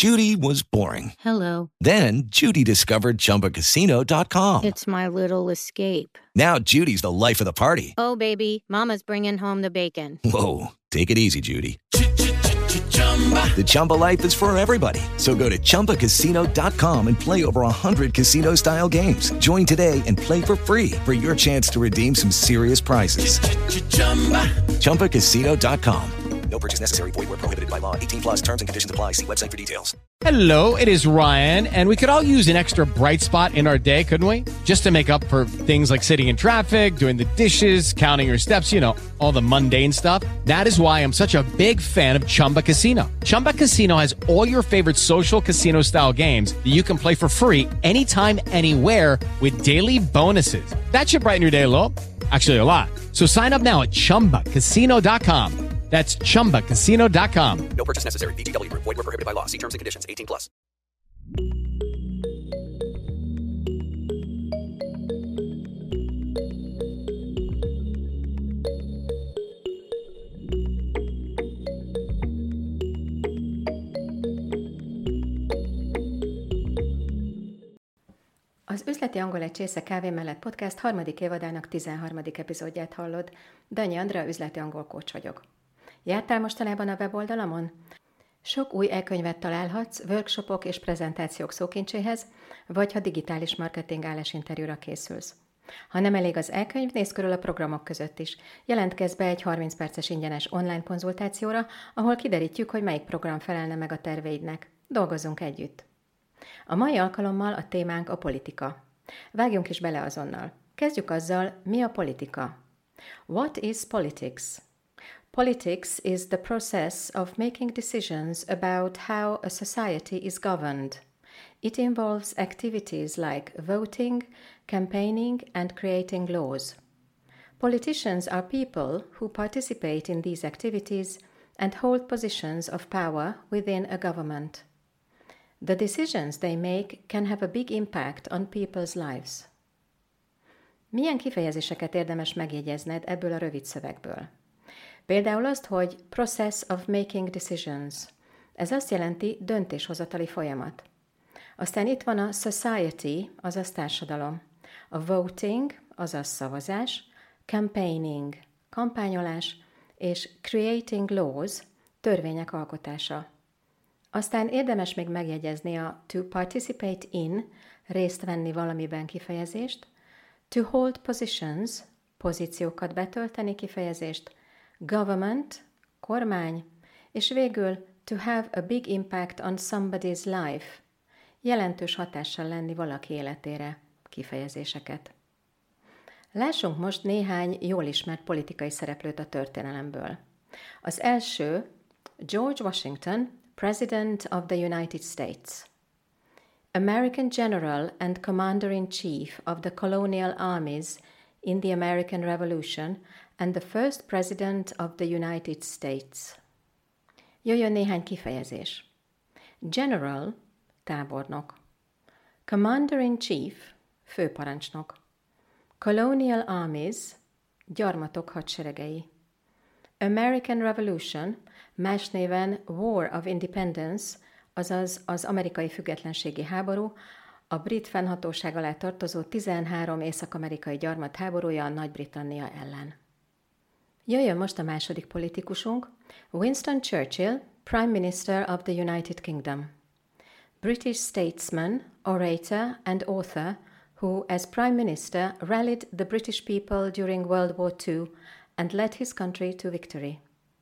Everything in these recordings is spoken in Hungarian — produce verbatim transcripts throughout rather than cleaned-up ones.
Judy was boring. Hello. Then Judy discovered Chumba Casino dot com. It's my little escape. Now Judy's the life of the party. Oh, baby, mama's bringing home the bacon. Whoa, take it easy, Judy. The Chumba life is for everybody. So go to Chumba Casino dot com and play over one hundred casino-style games. Join today and play for free for your chance to redeem some serious prizes. Chumba Casino dot com. No purchase necessary. Void where prohibited by law. eighteen plus terms and conditions apply. See website for details. Hello, it is Ryan, and we could all use an extra bright spot in our day, couldn't we? Just to make up for things like sitting in traffic, doing the dishes, counting your steps, you know, all the mundane stuff. That is why I'm such a big fan of Chumba Casino. Chumba Casino has all your favorite social casino-style games that you can play for free anytime, anywhere with daily bonuses. That should brighten your day a little. Actually, a lot. So sign up now at Chumba Casino dot com. That's Chumba Casino dot com. No purchase necessary. V G W Group. Void where prohibited by law. See terms and conditions. eighteen plus. Az Üzleti Angol egy csésze kávé mellett podcast harmadik évadának tizenharmadik epizódját hallod. Danyi Andrea, üzleti angol coach vagyok. Jártál mostanában a weboldalamon? Sok új e-könyvet találhatsz workshopok és prezentációk szókincséhez, vagy ha digitális marketing állásinterjúra készülsz. Ha nem elég az e-könyv, nézz körül a programok között is. Jelentkezz be egy harminc perces ingyenes online konzultációra, ahol kiderítjük, hogy melyik program felelne meg a terveidnek. Dolgozzunk együtt! A mai alkalommal a témánk a politika. Vágjunk is bele azonnal. Kezdjük azzal, mi a politika. What is politics? Politics is the process of making decisions about how a society is governed. It involves activities like voting, campaigning, and creating laws. Politicians are people who participate in these activities and hold positions of power within a government. The decisions they make can have a big impact on people's lives. Milyen kifejezéseket érdemes megjegyezned ebből a rövid szövegből? Például azt, hogy process of making decisions. Ez azt jelenti döntéshozatali folyamat. Aztán itt van a society, azaz társadalom. A voting, azaz szavazás, campaigning, kampányolás, és creating laws, törvények alkotása. Aztán érdemes még megjegyezni a to participate in, részt venni valamiben kifejezést, to hold positions, pozíciókat betölteni kifejezést, government, kormány, és végül to have a big impact on somebody's life, jelentős hatással lenni valaki életére kifejezéseket. Lássunk most néhány jól ismert politikai szereplőt a történelemből. Az első George Washington, President of the United States. American General and Commander-in-Chief of the Colonial Armies in the American Revolution and the first President of the United States. Jöjjön néhány kifejezés. General, tábornok. Commander-in-Chief, főparancsnok. Colonial Armies, gyarmatok hadseregei. American Revolution, más néven War of Independence, azaz az amerikai függetlenségi háború, a brit fennhatóság alá tartozó tizenhárom észak-amerikai gyarmat háborúja a Nagy-Britannia ellen. Jöjjön most a második politikusunk, Winston Churchill, Prime Minister of the United Kingdom. British statesman, orator and author who, as Prime Minister, rallied the British people during World War Two and led his country to victory.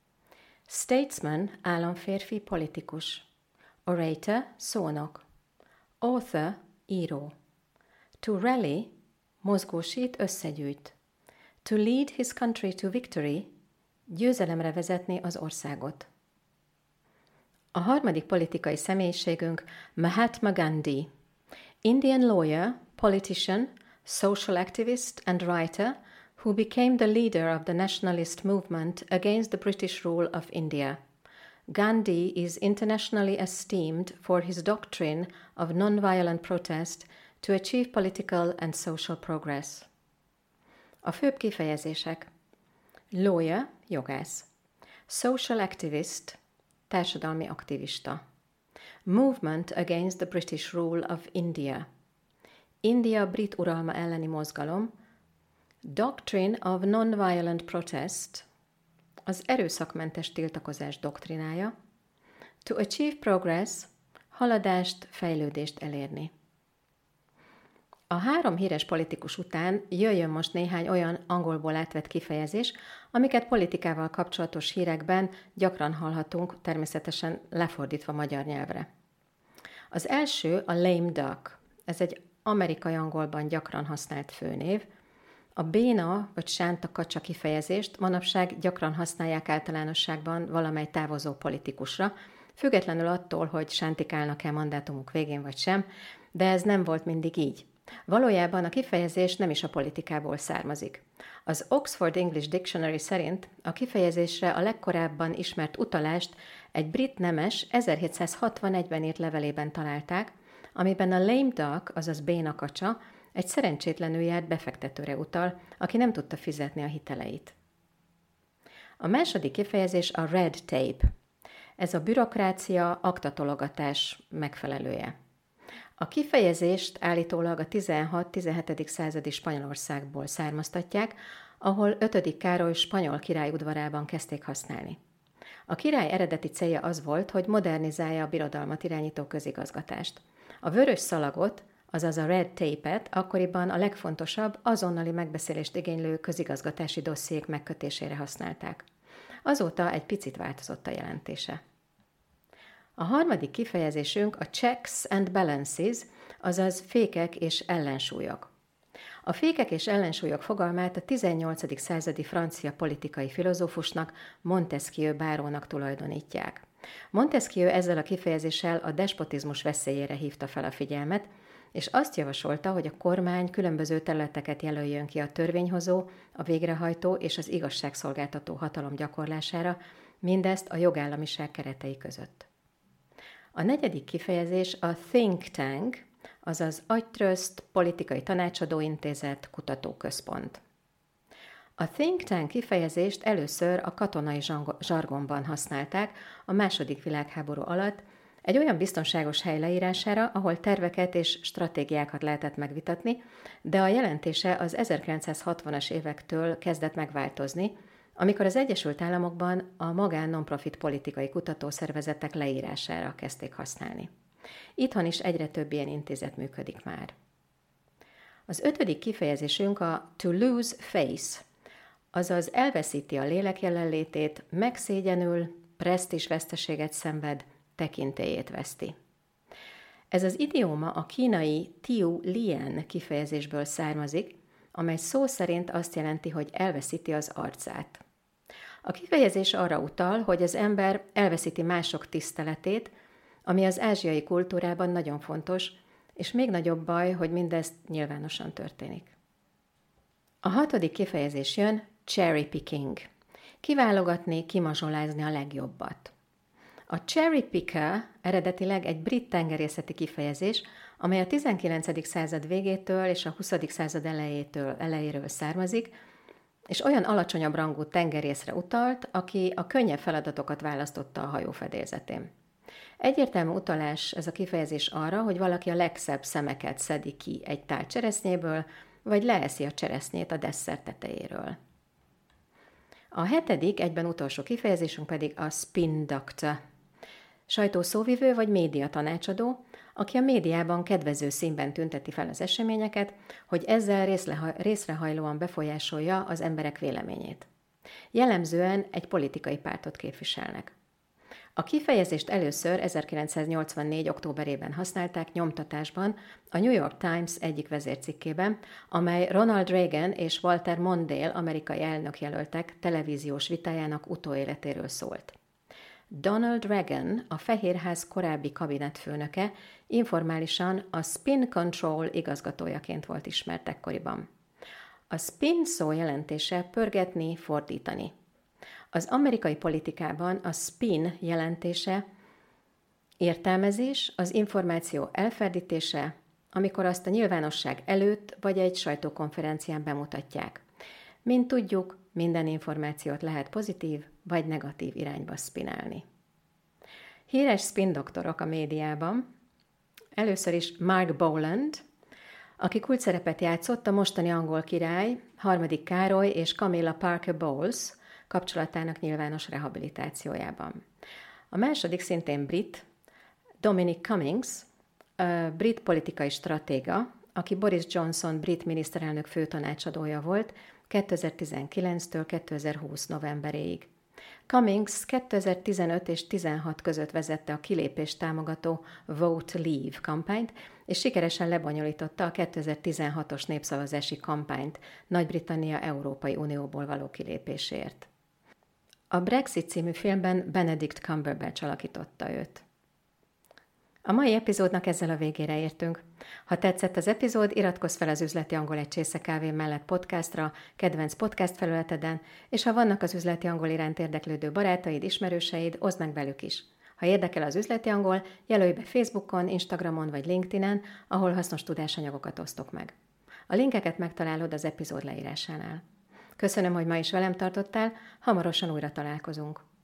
Statesman, államférfi, politikus. Orator, szónok. Author, író. To rally, mozgósít, összegyűjt. To lead his country to victory, győzelemre vezetni az országot. A harmadik politikai személyiségünk Mahatma Gandhi. Indian lawyer, politician, social activist and writer who became the leader of the nationalist movement against the British rule of India. Gandhi is internationally esteemed for his doctrine of non-violent protest to achieve political and social progress. A főbb kifejezések. Lawyer, jogász. Social activist, társadalmi aktivista. Movement Against the British Rule of India. India brit uralma elleni mozgalom. Doctrine of Nonviolent Protest. Az erőszakmentes tiltakozás doktrinája. To achieve progress. Haladást, fejlődést elérni. A három híres politikus után jöjjön most néhány olyan angolból átvett kifejezés, amiket politikával kapcsolatos hírekben gyakran hallhatunk, természetesen lefordítva magyar nyelvre. Az első a lame duck. Ez egy amerikai angolban gyakran használt főnév. A béna vagy sánta kacsa kifejezést manapság gyakran használják általánosságban valamely távozó politikusra, függetlenül attól, hogy sántikálnak-e mandátumuk végén vagy sem, de ez nem volt mindig így. Valójában a kifejezés nem is a politikából származik. Az Oxford English Dictionary szerint a kifejezésre a legkorábban ismert utalást egy brit nemes ezerhétszázhatvanegyben írt levelében találták, amiben a lame duck, azaz béna kacsa, egy szerencsétlenül járt befektetőre utal, aki nem tudta fizetni a hiteleit. A második kifejezés a red tape. Ez a bürokrácia, aktatologatás megfelelője. A kifejezést állítólag a tizenhat-tizenhetedik századi Spanyolországból származtatják, ahol ötödik Károly spanyol király udvarában kezdték használni. A király eredeti célja az volt, hogy modernizálja a birodalmat irányító közigazgatást. A vörös szalagot, azaz a red tape-et akkoriban a legfontosabb, azonnali megbeszélést igénylő közigazgatási dossziék megkötésére használták. Azóta egy picit változott a jelentése. A harmadik kifejezésünk a checks and balances, azaz fékek és ellensúlyok. A fékek és ellensúlyok fogalmát a tizennyolcadik századi francia politikai filozófusnak, Montesquieu bárónak tulajdonítják. Montesquieu ezzel a kifejezéssel a despotizmus veszélyére hívta fel a figyelmet, és azt javasolta, hogy a kormány különböző területeket jelöljön ki a törvényhozó, a végrehajtó és az igazságszolgáltató hatalom gyakorlására, mindezt a jogállamiság keretei között. A negyedik kifejezés a think tank, azaz agytröszt, politikai tanácsadóintézet, kutatóközpont. A think tank kifejezést először a katonai zsargonban használták a második világháború alatt, egy olyan biztonságos hely leírására, ahol terveket és stratégiákat lehetett megvitatni, de a jelentése az ezerkilencszázhatvanas évektől kezdett megváltozni, amikor az Egyesült Államokban a magán non-profit politikai kutatószervezetek leírására kezdték használni. Itthon is egyre több ilyen intézet működik már. Az ötödik kifejezésünk a to lose face, azaz elveszíti a lélek jelenlétét, megszégyenül, presztízsveszteséget szenved, tekintélyét veszti. Ez az idióma a kínai tiu lian kifejezésből származik, amely szó szerint azt jelenti, hogy elveszíti az arcát. A kifejezés arra utal, hogy az ember elveszíti mások tiszteletét, ami az ázsiai kultúrában nagyon fontos, és még nagyobb baj, hogy mindez nyilvánosan történik. A hatodik kifejezés jön, cherry picking. Kiválogatni, kimazsolázni a legjobbat. A cherry picker eredetileg egy brit tengerészeti kifejezés, amely a tizenkilencedik század végétől és a huszadik század elejétől, elejéről származik, és olyan alacsonyabb rangú tengerészre utalt, aki a könnyebb feladatokat választotta a hajó fedélzetén. Egyértelmű utalás ez a kifejezés arra, hogy valaki a legszebb szemeket szedi ki egy tál cseresznyéből, vagy leeszi a cseresznyét a desszert tetejéről. A hetedik, egyben utolsó kifejezésünk pedig a spin doctor. Sajtószóvivő vagy média tanácsadó, aki a médiában kedvező színben tünteti fel az eseményeket, hogy ezzel részrehajlóan befolyásolja az emberek véleményét. Jellemzően egy politikai pártot képviselnek. A kifejezést először ezerkilencszáznyolcvannégy. októberében használták nyomtatásban a New York Times egyik vezércikkében, amely Ronald Reagan és Walter Mondale amerikai elnökjelöltek televíziós vitájának utóéletéről szólt. Donald Reagan, a Fehérház korábbi kabinetfőnöke, informálisan a Spin Control igazgatójaként volt ismert ekkoriban. A spin szó jelentése pörgetni, fordítani. Az amerikai politikában a spin jelentése értelmezés, az információ elferdítése, amikor azt a nyilvánosság előtt vagy egy sajtókonferencián bemutatják. Mint tudjuk, minden információt lehet pozitív vagy negatív irányba spinálni. Híres spin doktorok a médiában. Először is Mark Boland, aki kulcsszerepet játszott a mostani angol király, harmadik Károly és Camilla Parker Bowles kapcsolatának nyilvános rehabilitációjában. A második szintén brit, Dominic Cummings, brit politikai stratéga, aki Boris Johnson brit miniszterelnök főtanácsadója volt kétezer-tizenkilenctől kétezer-húsz novemberéig. Cummings kétezer-tizenöt és tizenhat között vezette a kilépést támogató Vote Leave kampányt, és sikeresen lebonyolította a kétezer-tizenhatos népszavazási kampányt Nagy-Britannia Európai Unióból való kilépésért. A Brexit című filmben Benedict Cumberbatch alakította őt. A mai epizódnak ezzel a végére értünk. Ha tetszett az epizód, iratkozz fel az Üzleti Angol egy csésze kávé mellett podcastra, kedvenc podcast felületeden, és ha vannak az üzleti angol iránt érdeklődő barátaid, ismerőseid, oszd meg velük is. Ha érdekel az üzleti angol, jelölj be Facebookon, Instagramon vagy LinkedInen, ahol hasznos tudásanyagokat osztok meg. A linkeket megtalálod az epizód leírásánál. Köszönöm, hogy ma is velem tartottál, hamarosan újra találkozunk.